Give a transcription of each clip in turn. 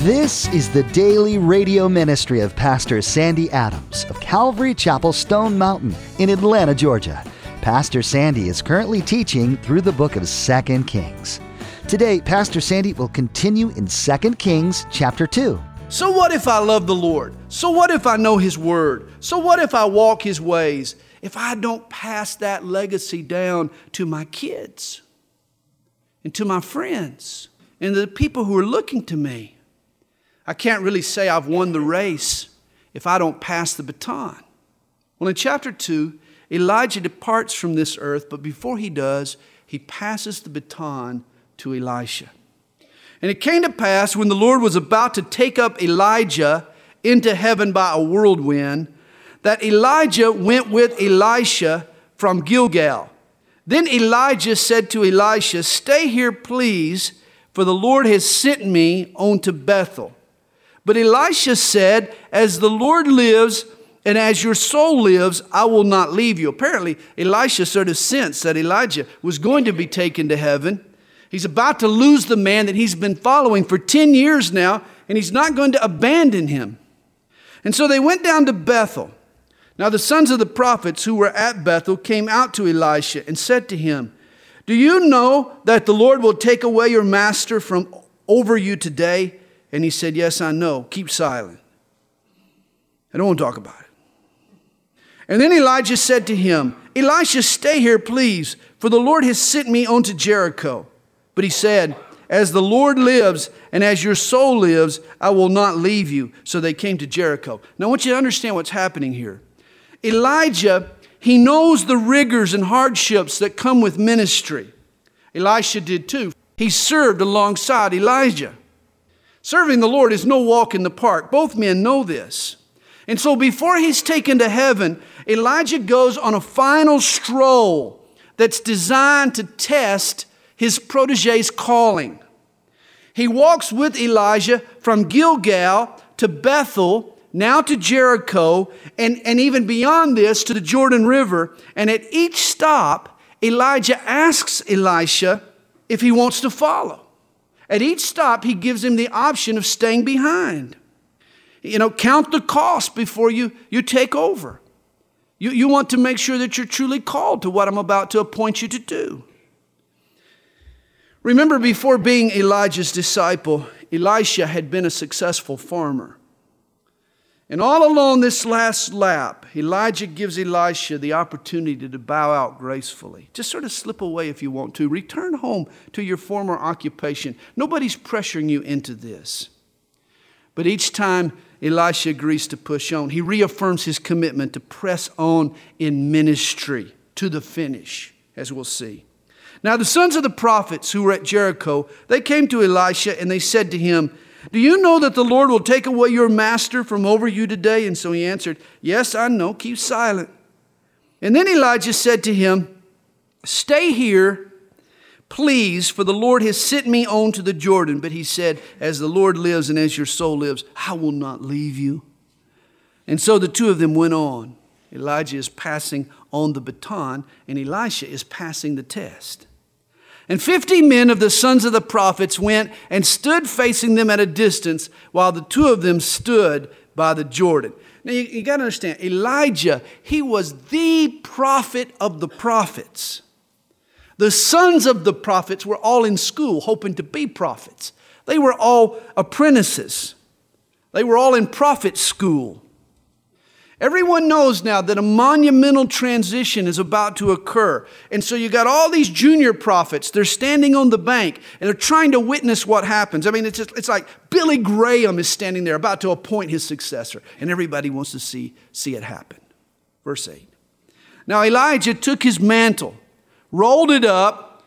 This is the daily radio ministry of Pastor Sandy Adams of Calvary Chapel, Stone Mountain in Atlanta, Georgia. Pastor Sandy is currently teaching through the book of 2 Kings. Today, Pastor Sandy will continue in 2 Kings chapter 2. So what if I love the Lord? So what if I know His Word? So what if I walk His ways? If I don't pass that legacy down to my kids and to my friends and the people who are looking to me? I can't really say I've won the race if I don't pass the baton. Well, in chapter 2, Elijah departs from this earth, but before he does, he passes the baton to Elisha. And it came to pass when the Lord was about to take up Elijah into heaven by a whirlwind, that Elijah went with Elisha from Gilgal. Then Elijah said to Elisha, "Stay here, please, for the Lord has sent me on to Bethel." But Elisha said, "As the Lord lives and as your soul lives, I will not leave you." Apparently, Elisha sort of sensed that Elijah was going to be taken to heaven. He's about to lose the man that he's been following for 10 years now, and he's not going to abandon him. And so they went down to Bethel. Now the sons of the prophets who were at Bethel came out to Elisha and said to him, "Do you know that the Lord will take away your master from over you today?" And he said, "Yes, I know. Keep silent. I don't want to talk about it." And then Elijah said to him, "Elisha, stay here, please, for the Lord has sent me on to Jericho." But he said, "As the Lord lives and as your soul lives, I will not leave you." So they came to Jericho. Now I want you to understand what's happening here. Elijah, he knows the rigors and hardships that come with ministry. Elisha did too. He served alongside Elijah. Serving the Lord is no walk in the park. Both men know this. And so before he's taken to heaven, Elijah goes on a final stroll that's designed to test his protege's calling. He walks with Elijah from Gilgal to Bethel, now to Jericho, and even beyond this to the Jordan River. And at each stop, Elijah asks Elisha if he wants to follow. At each stop, he gives him the option of staying behind. Count the cost before you take over. You want to make sure that you're truly called to what I'm about to appoint you to do. Remember, before being Elijah's disciple, Elisha had been a successful farmer. And all along this last lap, Elijah gives Elisha the opportunity to bow out gracefully. Just sort of slip away if you want to. Return home to your former occupation. Nobody's pressuring you into this. But each time Elisha agrees to push on, he reaffirms his commitment to press on in ministry to the finish, as we'll see. Now the sons of the prophets who were at Jericho, they came to Elisha and they said to him, "Do you know that the Lord will take away your master from over you today?" And so he answered, "Yes, I know. Keep silent." And then Elijah said to him, "Stay here, please, for the Lord has sent me on to the Jordan." But he said, "As the Lord lives and as your soul lives, I will not leave you." And so the two of them went on. Elijah is passing on the baton, and Elisha is passing the test. And 50 men of the sons of the prophets went and stood facing them at a distance, while the two of them stood by the Jordan. Now you got to understand, Elijah, he was the prophet of the prophets. The sons of the prophets were all in school hoping to be prophets. They were all apprentices. They were all in prophet school. Everyone knows now that a monumental transition is about to occur. And so you got all these junior prophets. They're standing on the bank and they're trying to witness what happens. I mean, it's like Billy Graham is standing there about to appoint his successor. And everybody wants to see it happen. Verse 8. Now Elijah took his mantle, rolled it up,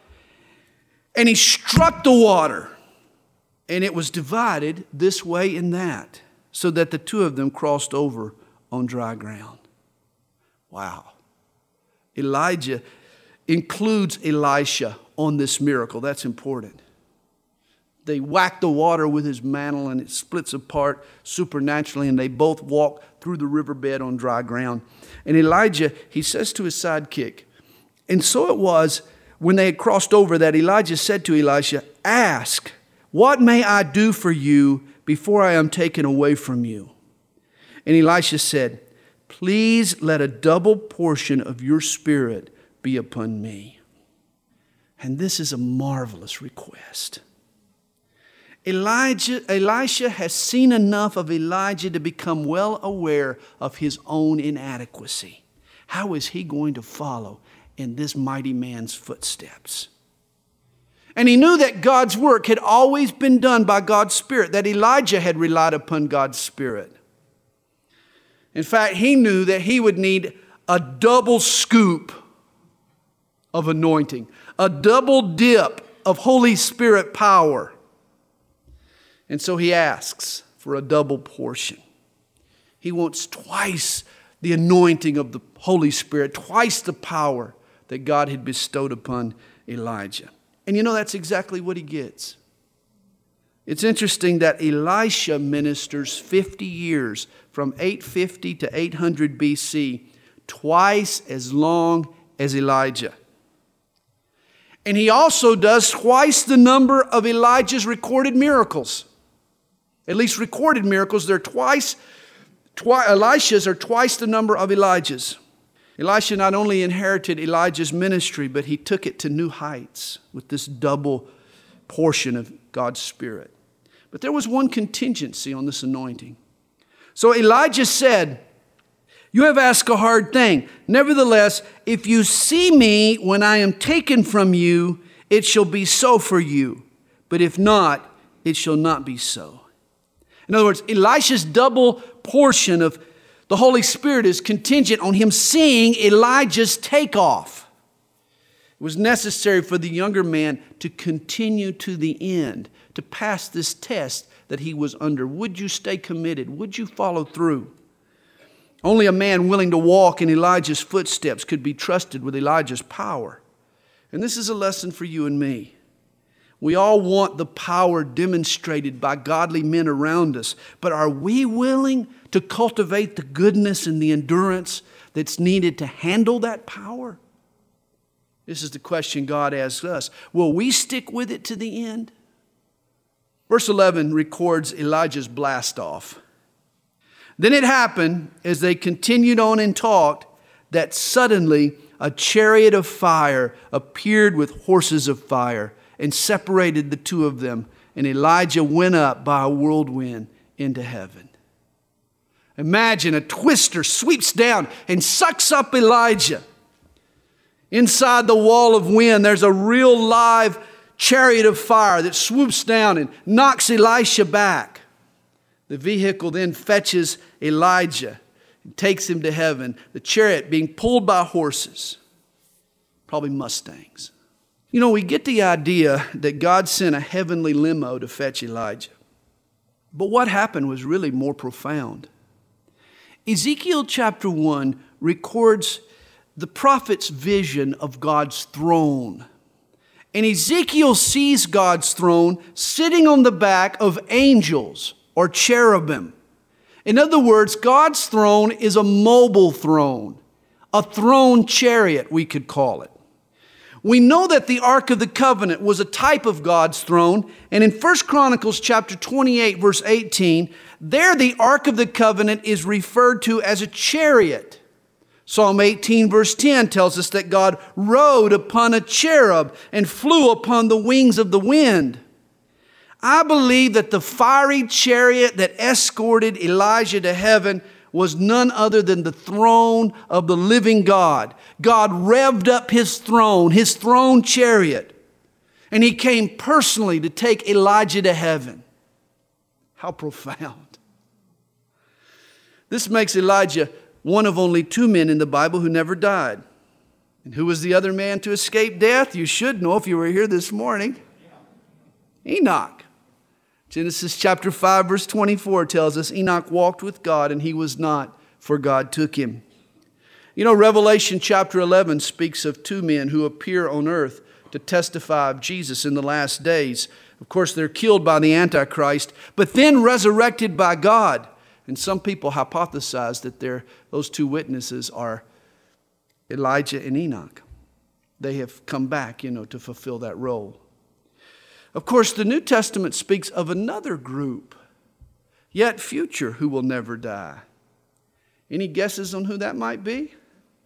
and he struck the water. And it was divided this way and that, so that the two of them crossed over on dry ground. Wow. Elijah includes Elisha on this miracle. That's important. They whack the water with his mantle and it splits apart supernaturally, and they both walk through the riverbed on dry ground. And Elijah, he says to his sidekick, and so it was when they had crossed over that Elijah said to Elisha, "Ask, what may I do for you before I am taken away from you? And Elisha said, please let a double portion of your spirit be upon me. And this is a marvelous request. Elisha has seen enough of Elijah to become well aware of his own inadequacy. How is he going to follow in this mighty man's footsteps? And he knew that God's work had always been done by God's Spirit, that Elijah had relied upon God's Spirit. In fact, he knew that he would need a double scoop of anointing, a double dip of Holy Spirit power. And so he asks for a double portion. He wants twice the anointing of the Holy Spirit, twice the power that God had bestowed upon Elijah. And you know, that's exactly what he gets. It's interesting that Elisha ministers 50 years, from 850 to 800 BC, twice as long as Elijah. And he also does twice the number of Elijah's recorded miracles. At least recorded miracles, Elisha's are twice the number of Elijah's. Elisha not only inherited Elijah's ministry, but he took it to new heights with this double portion of God's Spirit. But there was one contingency on this anointing. So Elijah said, you have asked a hard thing. Nevertheless, if you see me when I am taken from you, it shall be so for you. But if not, it shall not be so. In other words, Elisha's double portion of the Holy Spirit is contingent on him seeing Elijah's takeoff. It was necessary for the younger man to continue to the end, to pass this test that he was under. Would you stay committed? Would you follow through? Only a man willing to walk in Elijah's footsteps could be trusted with Elijah's power. And this is a lesson for you and me. We all want the power demonstrated by godly men around us, but are we willing to cultivate the goodness and the endurance that's needed to handle that power? This is the question God asks us. Will we stick with it to the end? Verse 11 records Elijah's blast off. Then it happened, as they continued on and talked, that suddenly a chariot of fire appeared with horses of fire and separated the two of them, and Elijah went up by a whirlwind into heaven. Imagine a twister sweeps down and sucks up Elijah. Inside the wall of wind, there's a real live chariot of fire that swoops down and knocks Elisha back. The vehicle then fetches Elijah and takes him to heaven, the chariot being pulled by horses, probably Mustangs. You know, we get the idea that God sent a heavenly limo to fetch Elijah. But what happened was really more profound. Ezekiel chapter 1 records the prophet's vision of God's throne. And Ezekiel sees God's throne sitting on the back of angels or cherubim. In other words, God's throne is a mobile throne, a throne chariot, we could call it. We know that the Ark of the Covenant was a type of God's throne, and in 1 Chronicles chapter 28, verse 18, there the Ark of the Covenant is referred to as a chariot. Psalm 18, verse 10 tells us that God rode upon a cherub and flew upon the wings of the wind. I believe that the fiery chariot that escorted Elijah to heaven was none other than the throne of the living God. God revved up his throne chariot, and he came personally to take Elijah to heaven. How profound. This makes Elijah one of only two men in the Bible who never died. And who was the other man to escape death? You should know if you were here this morning. Enoch. Genesis chapter 5 verse 24 tells us Enoch walked with God and he was not, for God took him. You know, Revelation chapter 11 speaks of two men who appear on earth to testify of Jesus in the last days. Of course, they're killed by the Antichrist, but then resurrected by God. And some people hypothesize that those two witnesses are Elijah and Enoch. They have come back, to fulfill that role. Of course, the New Testament speaks of another group, yet future, who will never die. Any guesses on who that might be?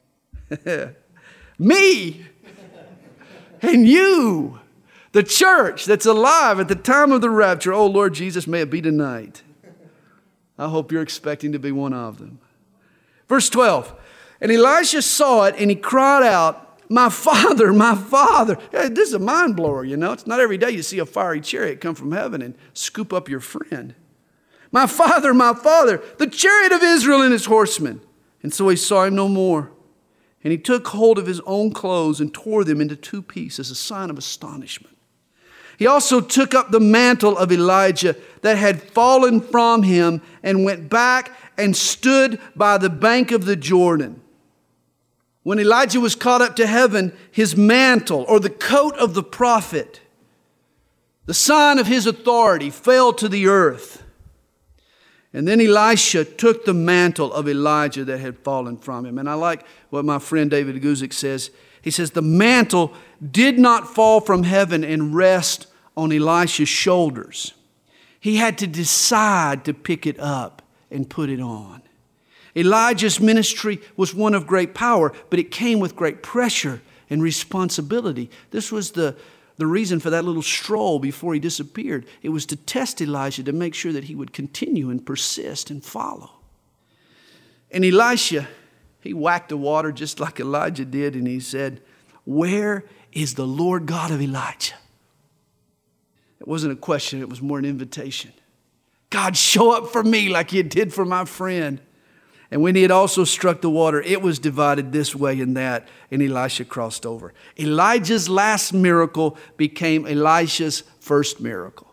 Me and you, the church that's alive at the time of the rapture. Oh, Lord Jesus, may it be tonight. I hope you're expecting to be one of them. Verse 12, and Elisha saw it and he cried out, my father, my father. Hey, this is a mind blower, you know. It's not every day you see a fiery chariot come from heaven and scoop up your friend. My father, the chariot of Israel and his horsemen. And so he saw him no more. And he took hold of his own clothes and tore them into two pieces, a sign of astonishment. He also took up the mantle of Elijah that had fallen from him and went back and stood by the bank of the Jordan. When Elijah was caught up to heaven, his mantle, or the coat of the prophet, the sign of his authority, fell to the earth. And then Elisha took the mantle of Elijah that had fallen from him. And I like what my friend David Guzik says. He says, the mantle did not fall from heaven and rest on Elisha's shoulders. He had to decide to pick it up and put it on. Elijah's ministry was one of great power, but it came with great pressure and responsibility. This was the reason for that little stroll before he disappeared. It was to test Elijah to make sure that he would continue and persist and follow. And Elisha, he whacked the water just like Elijah did, and he said, where is the Lord God of Elijah? It wasn't a question, it was more an invitation. God, show up for me like you did for my friend. And when he had also struck the water, it was divided this way and that, and Elisha crossed over. Elijah's last miracle became Elisha's first miracle.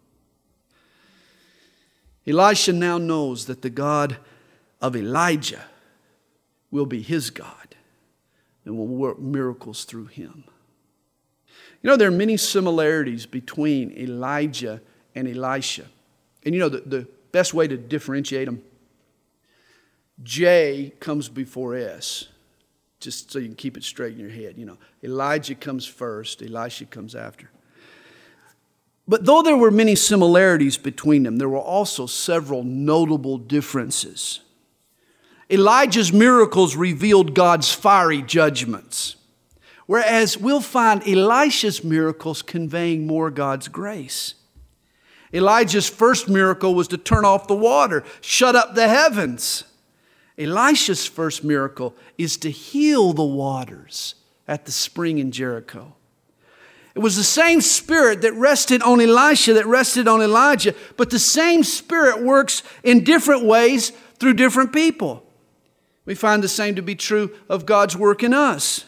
Elisha now knows that the God of Elijah will be his God and will work miracles through him. You know, there are many similarities between Elijah and Elisha. And you know, the best way to differentiate them, J comes before S, just so you can keep it straight in your head. You know, Elijah comes first, Elisha comes after. But though there were many similarities between them, there were also several notable differences. Elijah's miracles revealed God's fiery judgments, whereas we'll find Elisha's miracles conveying more God's grace. Elijah's first miracle was to turn off the water, shut up the heavens. Elisha's first miracle is to heal the waters at the spring in Jericho. It was the same Spirit that rested on Elisha that rested on Elijah, but the same Spirit works in different ways through different people. We find the same to be true of God's work in us.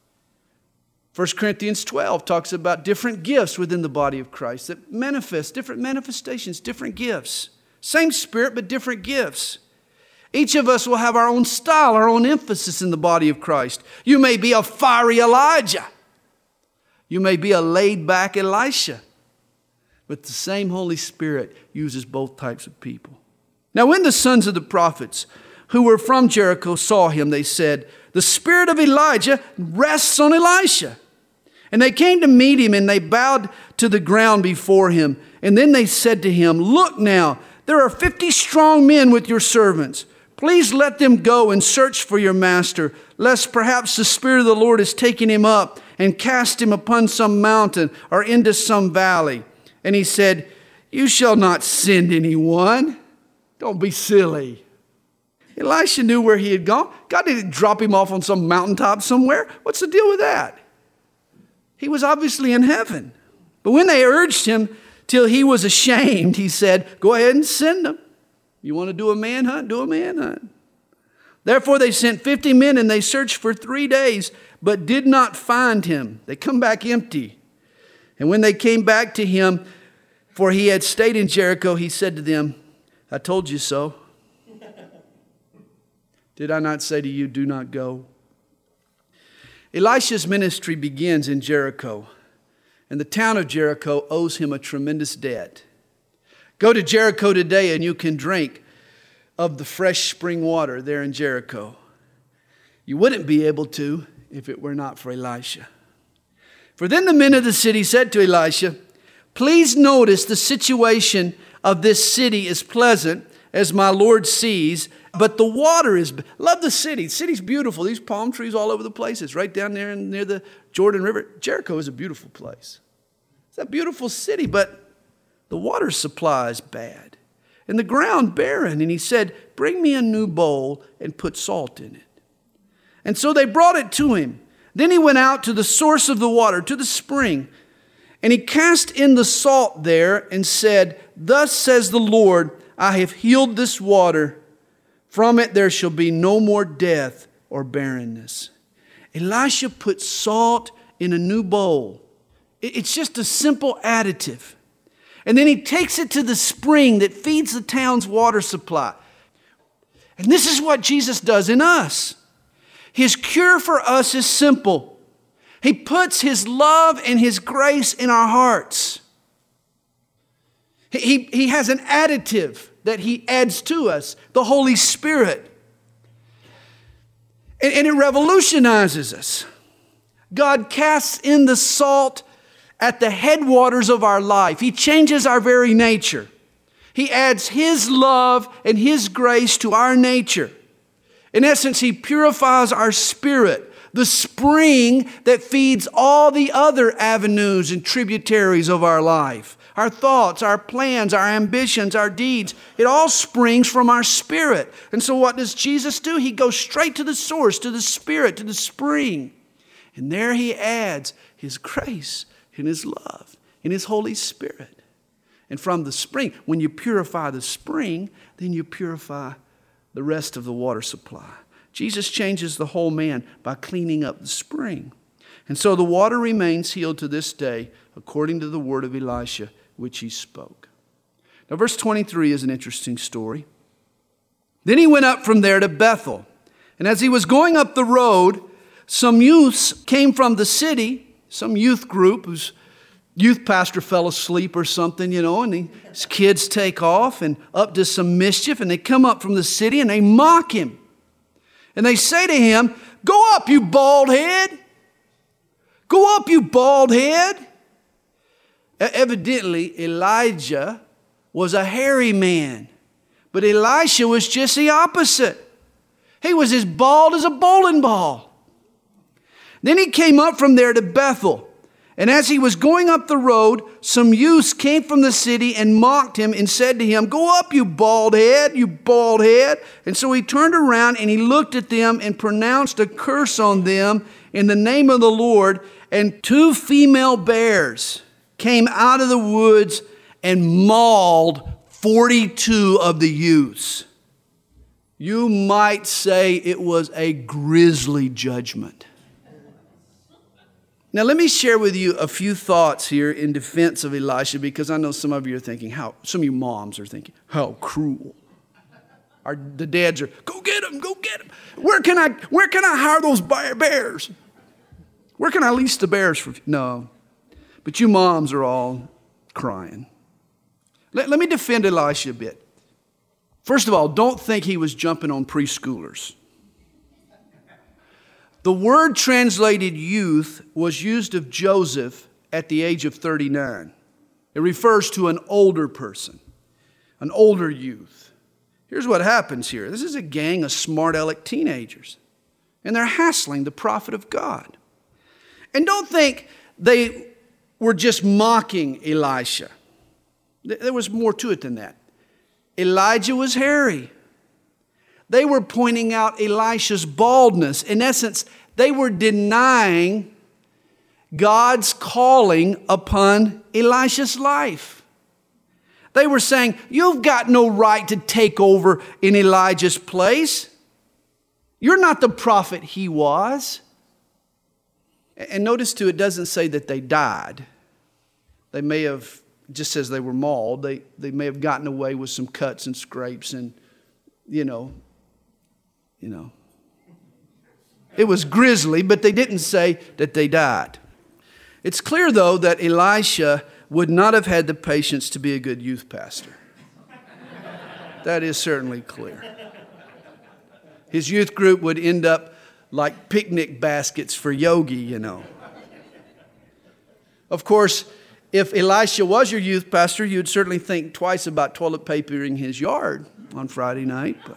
1 Corinthians 12 talks about different gifts within the body of Christ that manifest, different manifestations, different gifts. Same Spirit, but different gifts. Each of us will have our own style, our own emphasis in the body of Christ. You may be a fiery Elijah. You may be a laid-back Elisha. But the same Holy Spirit uses both types of people. Now, when the sons of the prophets who were from Jericho saw him, they said, the spirit of Elijah rests on Elisha. And they came to meet him, and they bowed to the ground before him. And then they said to him, look now, there are 50 strong men with your servants. Please let them go and search for your master, lest perhaps the Spirit of the Lord has taken him up and cast him upon some mountain or into some valley. And he said, you shall not send anyone. Don't be silly. Elisha knew where he had gone. God didn't drop him off on some mountaintop somewhere. What's the deal with that? He was obviously in heaven. But when they urged him till he was ashamed, he said, go ahead and send them. You want to do a manhunt? Do a manhunt. Therefore they sent 50 men, and they searched for 3 days, but did not find him. They come back empty. And when they came back to him, for he had stayed in Jericho, he said to them, I told you so. Did I not say to you, do not go? Elisha's ministry begins in Jericho, and the town of Jericho owes him a tremendous debt. Go to Jericho today and you can drink of the fresh spring water there in Jericho. You wouldn't be able to if it were not for Elisha. For then the men of the city said to Elisha, Please notice the situation of this city is pleasant, as my Lord sees, but the water is... Love the city. The city's beautiful. These palm trees all over the place. It's right down there near the Jordan River. Jericho is a beautiful place. It's a beautiful city, but the water supply is bad. And the ground barren. And he said, bring me a new bowl and put salt in it. And so they brought it to him. Then he went out to the source of the water, to the spring. And he cast in the salt there and said, thus says the Lord, I have healed this water. From it there shall be no more death or barrenness. Elisha put salt in a new bowl. It's just a simple additive. And then he takes it to the spring that feeds the town's water supply. And this is what Jesus does in us. His cure for us is simple. He puts His love and His grace in our hearts. He has an additive that He adds to us, the Holy Spirit. And it revolutionizes us. God casts in the salt at the headwaters of our life. He changes our very nature. He adds His love and His grace to our nature. In essence, He purifies our spirit, the spring that feeds all the other avenues and tributaries of our life. Our thoughts, our plans, our ambitions, our deeds, it all springs from our spirit. And so what does Jesus do? He goes straight to the source, to the Spirit, to the spring. And there He adds His grace and His love and His Holy Spirit. And from the spring, when you purify the spring, then you purify the rest of the water supply. Jesus changes the whole man by cleaning up the spring. And so the water remains healed to this day, according to the word of Elisha, which he spoke. Now, verse 23 is an interesting story. Then he went up from there to Bethel. And as he was going up the road, some youths came from the city, some youth group whose youth pastor fell asleep or something, and his kids take off and up to some mischief, and they come up from the city and they mock him. And they say to him, go up, you bald head. Go up, you bald head. Evidently, Elijah was a hairy man, but Elisha was just the opposite. He was as bald as a bowling ball. Then he came up from there to Bethel. And as he was going up the road, some youths came from the city and mocked him and said to him, go up, you bald head, you bald head. And so he turned around and he looked at them and pronounced a curse on them in the name of the Lord. And 2 female bears came out of the woods and mauled 42 of the youths. You might say it was a grisly judgment. Now, let me share with you a few thoughts here in defense of Elisha, because I know some of you are thinking, some of you moms are thinking, how cruel. The dads are, go get them, go get them. Where can I hire those bears? Where can I lease the bears for? No. But you moms are all crying. Let me defend Elisha a bit. First of all, don't think he was jumping on preschoolers. The word translated youth was used of Joseph at the age of 39. It refers to an older person, an older youth. Here's what happens here. This is a gang of smart aleck teenagers, and they're hassling the prophet of God. And don't think they were just mocking Elisha. There was more to it than that. Elijah was hairy. They were pointing out Elisha's baldness. In essence, they were denying God's calling upon Elisha's life. They were saying, you've got no right to take over in Elijah's place. You're not the prophet he was. And notice too, it doesn't say that they died. They may have, it just says they were mauled. They may have gotten away with some cuts and scrapes and, It was grisly, but they didn't say that they died. It's clear, though, that Elisha would not have had the patience to be a good youth pastor. That is certainly clear. His youth group would end up like picnic baskets for Yogi, Of course, If Elisha was your youth pastor, you'd certainly think twice about toilet papering his yard on Friday night. But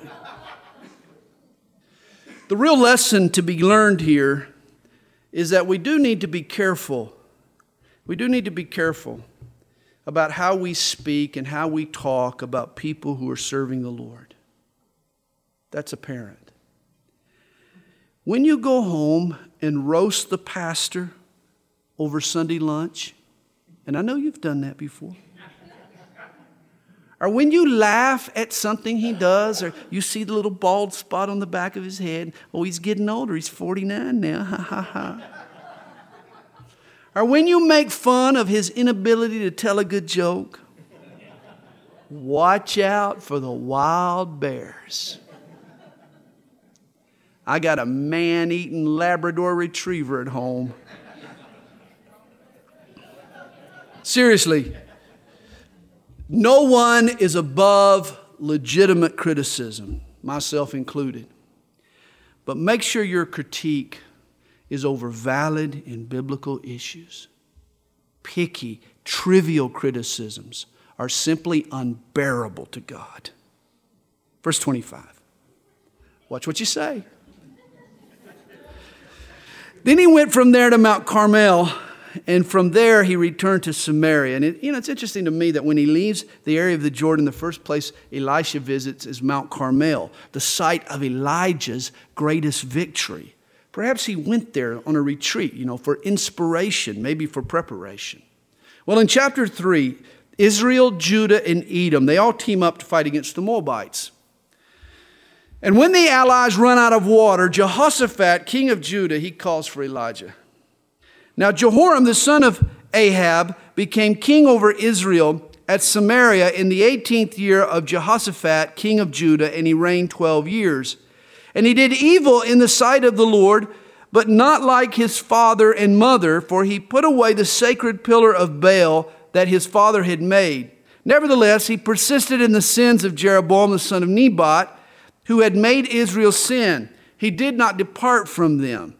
the real lesson to be learned here is that we do need to be careful. We do need to be careful about how we speak and how we talk about people who are serving the Lord. That's apparent. When you go home and roast the pastor over Sunday lunch, and I know you've done that before, or when you laugh at something he does, or you see the little bald spot on the back of his head, oh, he's getting older, he's 49 now, ha ha ha. Or when you make fun of his inability to tell a good joke, watch out for the wild bears. I got a man-eating Labrador retriever at home. Seriously, no one is above legitimate criticism, myself included. But make sure your critique is over valid and biblical issues. Picky, trivial criticisms are simply unbearable to God. Verse 25. Watch what you say. Then he went from there to Mount Carmel, and from there he returned to Samaria. And it's interesting to me that when he leaves the area of the Jordan, the first place Elisha visits is Mount Carmel, the site of Elijah's greatest victory. Perhaps he went there on a retreat, for inspiration, maybe for preparation. Well, in chapter 3, Israel, Judah, and Edom, they all team up to fight against the Moabites. And when the allies run out of water, Jehoshaphat, king of Judah, he calls for Elijah. Now Jehoram, the son of Ahab, became king over Israel at Samaria in the 18th year of Jehoshaphat, king of Judah, and he reigned 12 years. And he did evil in the sight of the Lord, but not like his father and mother, for he put away the sacred pillar of Baal that his father had made. Nevertheless, he persisted in the sins of Jeroboam, the son of Nebat, who had made Israel sin. He did not depart from them.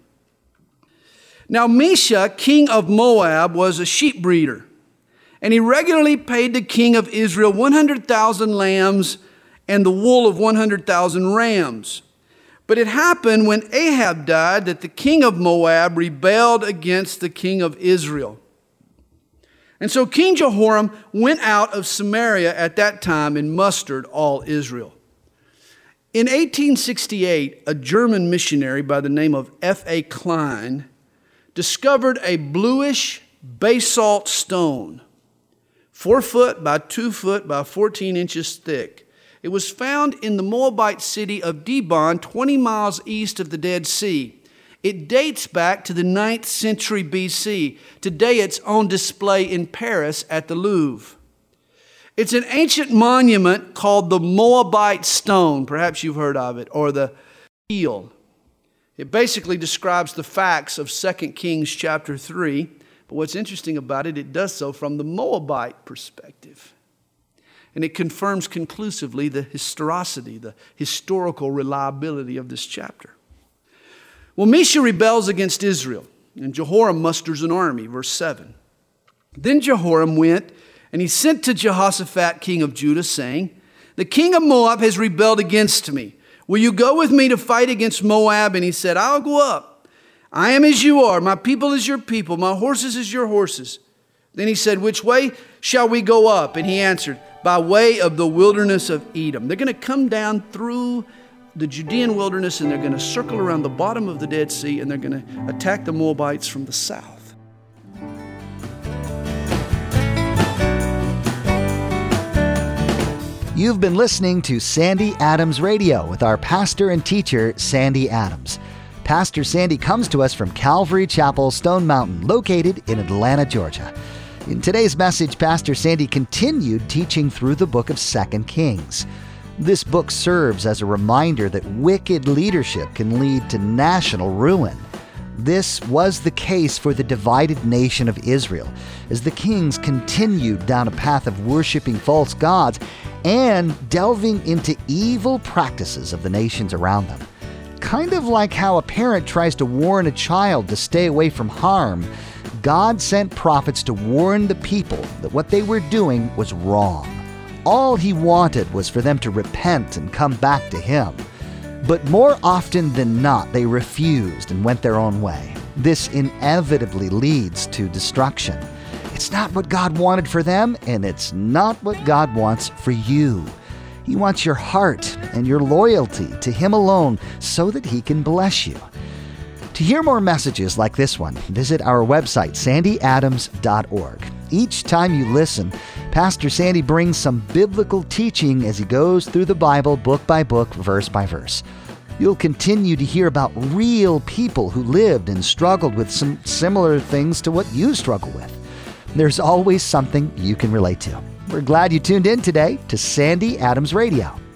Now Mesha, king of Moab, was a sheep breeder, and he regularly paid the king of Israel 100,000 lambs and the wool of 100,000 rams. But it happened when Ahab died that the king of Moab rebelled against the king of Israel. And so King Jehoram went out of Samaria at that time and mustered all Israel. In 1868, a German missionary by the name of F.A. Klein discovered a bluish basalt stone, 4 foot by 2 foot by 14 inches thick. It was found in the Moabite city of Dibon, 20 miles east of the Dead Sea. It dates back to the 9th century BC. Today it's on display in Paris at the Louvre. It's an ancient monument called the Moabite Stone. Perhaps you've heard of it, or the Heel. It basically describes the facts of 2 Kings chapter 3. But what's interesting about it, it does so from the Moabite perspective. And it confirms conclusively the historicity, the historical reliability of this chapter. Well, Mesha rebels against Israel, and Jehoram musters an army, verse 7. Then Jehoram went, and he sent to Jehoshaphat, king of Judah, saying, "The king of Moab has rebelled against me. Will you go with me to fight against Moab?" And he said, "I'll go up. I am as you are. My people is your people. My horses is your horses." Then he said, "Which way shall we go up?" And he answered, "By way of the wilderness of Edom." They're going to come down through the Judean wilderness, and they're going to circle around the bottom of the Dead Sea, and they're going to attack the Moabites from the south. You've been listening to Sandy Adams Radio with our pastor and teacher, Sandy Adams. Pastor Sandy comes to us from Calvary Chapel, Stone Mountain, located in Atlanta, Georgia. In today's message, Pastor Sandy continued teaching through the book of 2 Kings. This book serves as a reminder that wicked leadership can lead to national ruin. This was the case for the divided nation of Israel, as the kings continued down a path of worshiping false gods and delving into evil practices of the nations around them. Kind of like how a parent tries to warn a child to stay away from harm, God sent prophets to warn the people that what they were doing was wrong. All He wanted was for them to repent and come back to Him. But more often than not, they refused and went their own way. This inevitably leads to destruction. It's not what God wanted for them, and it's not what God wants for you. He wants your heart and your loyalty to Him alone so that He can bless you. To hear more messages like this one, visit our website, sandyadams.org. Each time you listen, Pastor Sandy brings some biblical teaching as he goes through the Bible book by book, verse by verse. You'll continue to hear about real people who lived and struggled with some similar things to what you struggle with. There's always something you can relate to. We're glad you tuned in today to Sandy Adams Radio.